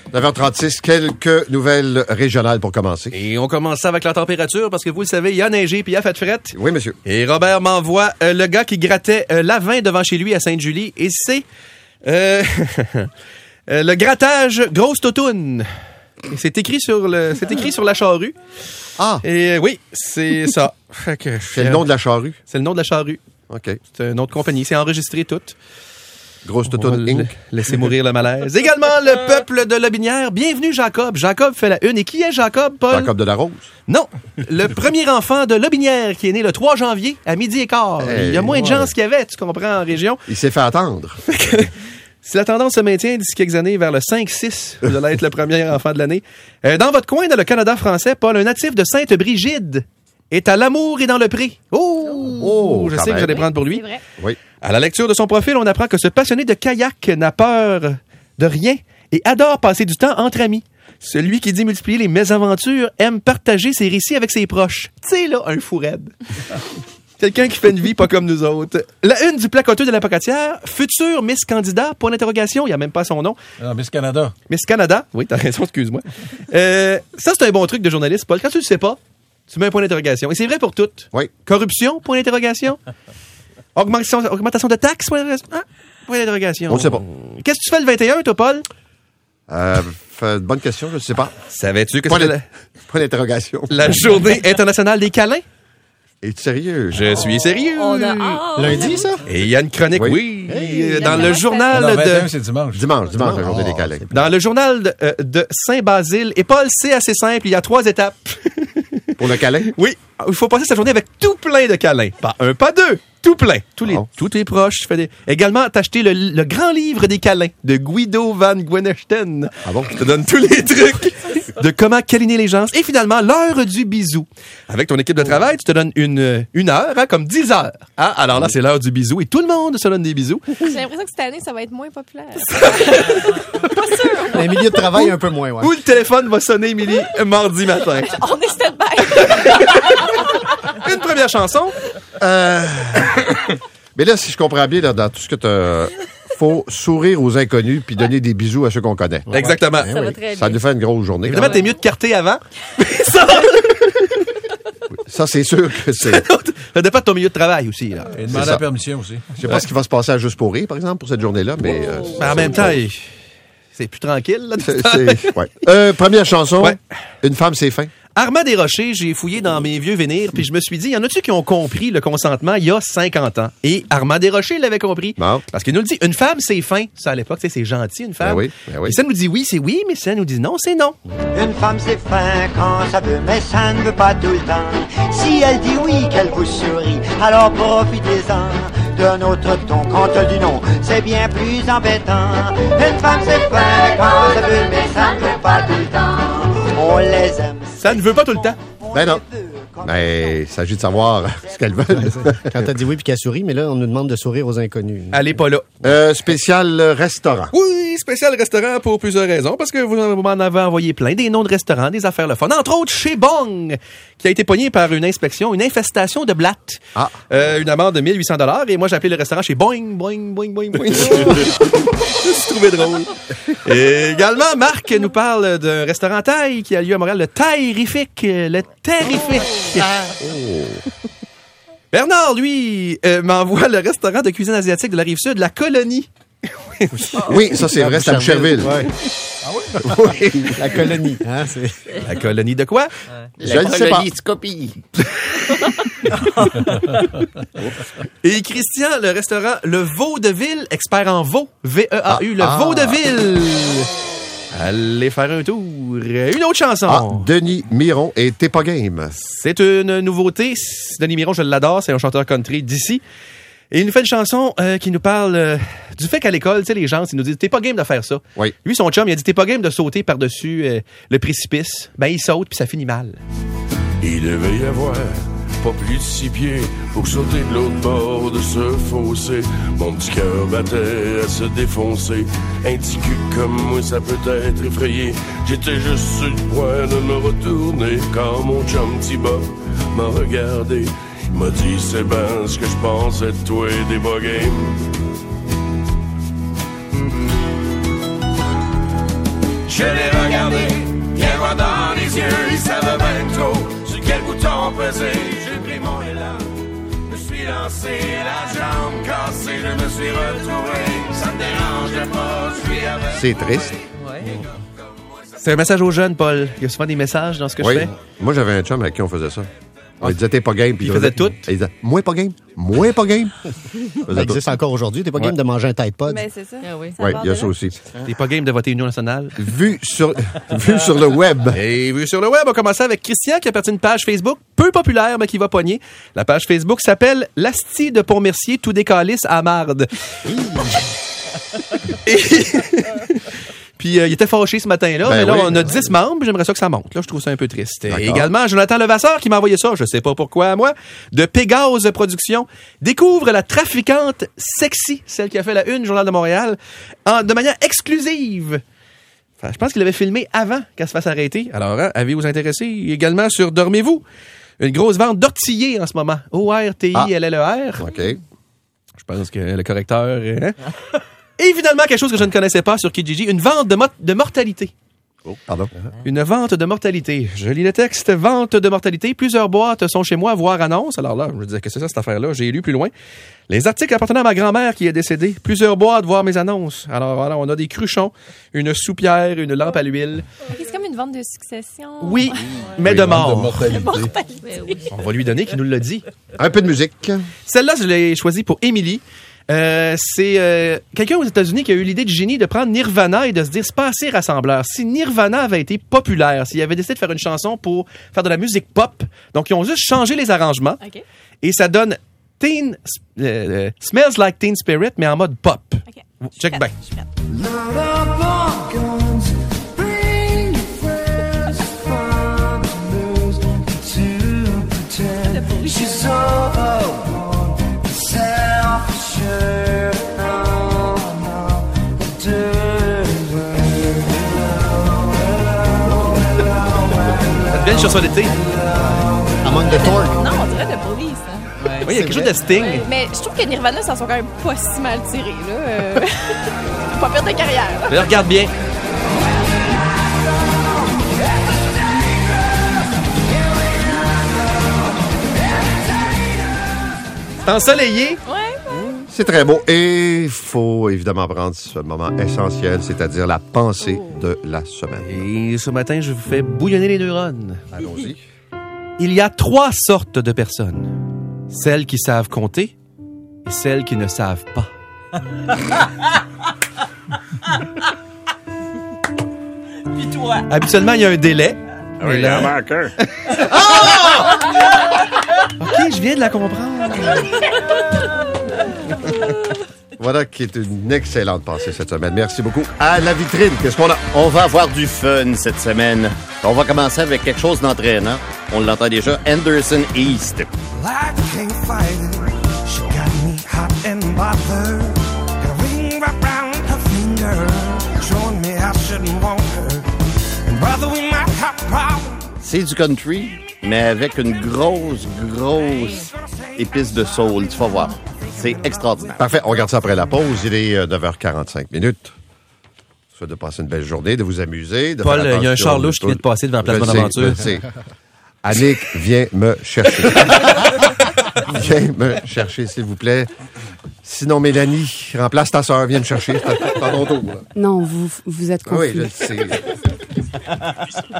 9h36, quelques nouvelles régionales pour commencer. Et on commence ça avec la température parce que vous le savez, il y a neigé puis il y a fait frette. Oui, monsieur. Et Robert m'envoie le gars qui grattait l'avin devant chez lui à Sainte-Julie et c'est le grattage grosse toutoune. Et c'est écrit sur la charrue. Ah! Et oui, c'est ça. C'est le nom de la charrue? C'est le nom de la charrue. OK. C'est un nom de compagnie. C'est enregistré tout. Grosse toutoune Inc. Laissez mourir le malaise. Également, le peuple de Lobinière. Bienvenue, Jacob. Jacob fait la une. Et qui est Jacob, Paul? Jacob de la Rose. Non. Le premier enfant de Lobinière qui est né le 3 janvier à 12h15. Il y a moins de gens qu'il y avait, tu comprends, en région. Il s'est fait attendre. Si la tendance se maintient d'ici quelques années vers le 5-6, vous allez être le premier enfant de l'année. Dans votre coin, dans le Canada français, Paul, un natif de Sainte-Brigide est à l'amour et dans le pré. Je sais que j'allais prendre pour lui. C'est vrai. Oui. À la lecture de son profil, on apprend que ce passionné de kayak n'a peur de rien et adore passer du temps entre amis. Celui qui dit multiplier les mésaventures aime partager ses récits avec ses proches. Tu sais, là, un fou raide. Quelqu'un qui fait une vie pas comme nous autres. La une du placoteux de la Pocatière, futur Miss Candidat, point d'interrogation, il n'y a même pas son nom. Ah, Miss Canada. Miss Canada, oui, t'as raison, excuse-moi. Ça, c'est un bon truc de journaliste, Paul. Quand tu le sais pas, tu mets un point d'interrogation. Et c'est vrai pour toutes. Oui. Corruption, point d'interrogation. Augmentation de taxes, point d'interrogation. Point d'interrogation. On ne sait pas. Qu'est-ce que tu fais le 21, toi, Paul? Bonne question, je ne sais pas. Savais-tu que Point c'était d'interrogation. la journée internationale des câlins? Es-tu sérieux? Je suis sérieux. On a hâte. Lundi, ça? Et il y a une chronique, Oui. dans le journal Non, 21, de... c'est dimanche. Dimanche, la journée des câlins. Dans le journal de Saint-Basile. Et Paul, c'est assez simple, il y a 3 étapes. Pour le câlin? Oui, il faut passer sa journée avec tout plein de câlins. Pas un, pas deux, tout plein. Tous tes proches. Également, t'acheter le grand livre des câlins de Guido van Gwenechten. Ah bon? Je te donne tous les trucs de comment câliner les gens. Et finalement, l'heure du bisou. Avec ton équipe de travail, tu te donnes une heure, comme 10 heures. Ah, alors là, c'est l'heure du bisou et tout le monde se donne des bisous. J'ai l'impression que cette année, ça va être moins populaire. Pas sûr. Un milieu de travail un peu moins, ouais. Où le téléphone va sonner, Émilie, mardi matin. On est stand-by. Une première chanson. Mais là, si je comprends bien, là, dans tout ce que tu faut sourire aux inconnus puis donner des bisous à ceux qu'on connaît. Exactement. Ça va très Ça bien. nous fait une grosse journée. Évidemment, t'es mieux de carter avant. Ça, c'est sûr que c'est... Ça dépend de ton milieu de travail aussi. Là. Et demander ça. la permission aussi. Je sais pas ce qui va se passer à Juste pour rire, par exemple, pour cette journée-là, mais... Mais en même temps, c'est plus tranquille. Là, ouais. Première chanson, Ouais. Une femme, c'est fin. Armand Desrochers, j'ai fouillé dans mes vieux vénirs, puis je me suis dit, y en a-tu qui ont compris le consentement il y a 50 ans? Et Armand Desrochers l'avait compris. Bon. Parce qu'il nous le dit, une femme, c'est fin. Ça, à l'époque, tu sais, c'est gentil, une femme. Ben oui. Et ça nous dit oui, c'est oui, mais ça nous dit non, c'est non. Une femme c'est fin quand ça veut, mais ça ne veut pas tout le temps. Si elle dit oui, qu'elle vous sourit, alors profitez-en. D'un autre ton quand elle dit non, c'est bien plus embêtant. Une femme c'est fin quand ça veut, mais ça ne veut pas tout le temps. On les aime. Ça ne veut pas tout le temps. Ben non. Mais il s'agit de savoir ce qu'elles veulent. Quand t'as dit oui puis qu'elle sourit, mais là, on nous demande de sourire aux inconnus. Allez pas là. Spécial restaurant. Oui, spécial restaurant pour plusieurs raisons, parce que vous m'en avez envoyé plein, des noms de restaurants, des affaires le fun. Entre autres, chez Bong, qui a été pogné par une inspection, une infestation de blattes. Ah. Une amende de 1 800 $. Et moi, j'ai appelé le restaurant chez Boing, Boing, Boing, Boing, Boing. Je me suis trouvé drôle. Et également, Marc nous parle d'un restaurant thaï qui a lieu à Montréal, le Thaïrifique. Le Terrifique. Bernard, lui, m'envoie le restaurant de cuisine asiatique de la Rive-Sud, la Colonie. Oui, ça c'est vrai, c'est à Boucherville. Ouais. Oui. La colonie. Hein, c'est... La Colonie de quoi? Je ne sais pas. Et Christian, le restaurant Le Vaudeville, expert en veau, V-E-A-U, le Vaudeville. Allez faire un tour. Une autre chanson. Denis Miron et T'es pas game. C'est une nouveauté. Denis Miron, je l'adore, c'est un chanteur country d'ici. Et il nous fait une chanson qui nous parle du fait qu'à l'école, tu sais, les gens, ils nous disent « T'es pas game de faire ça. » Oui. Lui, son chum, il a dit « T'es pas game de sauter par-dessus le précipice. » Ben, il saute, puis ça finit mal. Il devait y avoir pas plus de 6 pieds pour sauter de l'autre bord de ce fossé. Mon petit cœur battait à se défoncer. Un petit cul comme moi, ça peut être effrayé. J'étais juste sur le point de me retourner quand mon chum Thibaut m'a regardé. Il m'a dit, c'est ben ce que je pensais de toi et des bas games. Je l'ai regardé, bien droit dans les yeux, il savait bien trop sur quel bouton peser. J'ai pris mon élan, me suis lancé, la jambe cassée, je me suis retrouvé. Ça me dérange pas, je suis avec. C'est triste. C'est un message aux jeunes, Paul. Il y a souvent des messages dans ce que je fais. Moi, j'avais un chum avec qui on faisait ça. On lui disait, t'es pas game. Puis il faisait tout. Il disait, moi pas game. Moi pas game. Ça existe encore aujourd'hui. T'es pas game de manger un Tide Pod. Ben, c'est ça. Oui, il y a ça aussi. T'es pas game de voter Union nationale? Vu sur le web. Et vu sur le web, on commence avec Christian qui a parti une page Facebook peu populaire, mais qui va pogner. La page Facebook s'appelle L'Asti de Pont-Mercier, tout décalisse à marde. Puis il était fâché ce matin-là, mais là, on a 10 membres, j'aimerais ça que ça monte. Là, je trouve ça un peu triste. Et également, Jonathan Levasseur qui m'a envoyé ça, je sais pas pourquoi, moi, de Pégase Productions, découvre la trafiquante sexy, celle qui a fait la une Journal de Montréal, de manière exclusive. Enfin, je pense qu'il avait filmé avant qu'elle se fasse arrêter. Alors, avez-vous intéressé également sur Dormez-vous? Une grosse vente d'ortillés en ce moment. O-R-T-I-L-L-E-R. OK. Je pense que le correcteur... Hein? Et finalement, quelque chose que je ne connaissais pas sur Kijiji, une vente de mortalité. Oh, pardon. Une vente de mortalité. Je lis le texte. Vente de mortalité. Plusieurs boîtes sont chez moi, voire annonce. Alors là, je me disais, qu'est-ce que c'est ça, cette affaire-là? J'ai lu plus loin. Les articles appartenant à ma grand-mère qui est décédée. Plusieurs boîtes, voire mes annonces. Alors voilà, on a des cruchons, une soupière, une lampe à l'huile. C'est comme une vente de succession. Oui, mais de mort. Mortalité. On va lui donner qui nous l'a dit. Un peu de musique. Celle-là, je l'ai choisie pour Émilie. C'est quelqu'un aux États-Unis qui a eu l'idée du génie de prendre Nirvana et de se dire c'est pas assez rassembleur. Si Nirvana avait été populaire, s'il avait décidé de faire une chanson pour faire de la musique pop, donc ils ont juste changé les arrangements et ça donne Smells Like Teen Spirit mais en mode pop. Okay. Check back. Belle chanson d'été. Among the Torque. Non, on dirait The Police. Hein. Oui, il y a quelque chose de Sting. Mais je trouve que Nirvana, ça sont quand même pas si mal tirés. Là. Pas pire de carrière. Mais regarde bien. C'est ensoleillé. Ouais. C'est très beau. Et il faut évidemment prendre ce moment essentiel, c'est-à-dire la pensée de la semaine. Et ce matin, je vous fais bouillonner les neurones. Allons-y. Il y a 3 sortes de personnes. Celles qui savent compter et celles qui ne savent pas. Puis toi? Habituellement, il y a un délai. Ah oui, il en manque un. OK, je viens de la comprendre. Voilà qui est une excellente pensée cette semaine. Merci beaucoup. À la vitrine, qu'est-ce qu'on a? On va avoir du fun cette semaine. On va commencer avec quelque chose d'entraînant. On l'entend déjà, Anderson East. C'est du country, mais avec une grosse épice de soul. Tu vas voir. C'est extraordinaire. Parfait, on regarde ça après la pause. Il est 9h45 minutes. Je souhaite de passer une belle journée, de vous amuser. De Paul, faire il y a un attention char louche qui vient de passer devant la place Je le Bonaventure. sais. Annick, viens me chercher. Viens me chercher, s'il vous plaît. Sinon, Mélanie, remplace ta sœur, viens me chercher. C'est à ton tour. Là. Non, vous êtes confus. Oui, je le sais.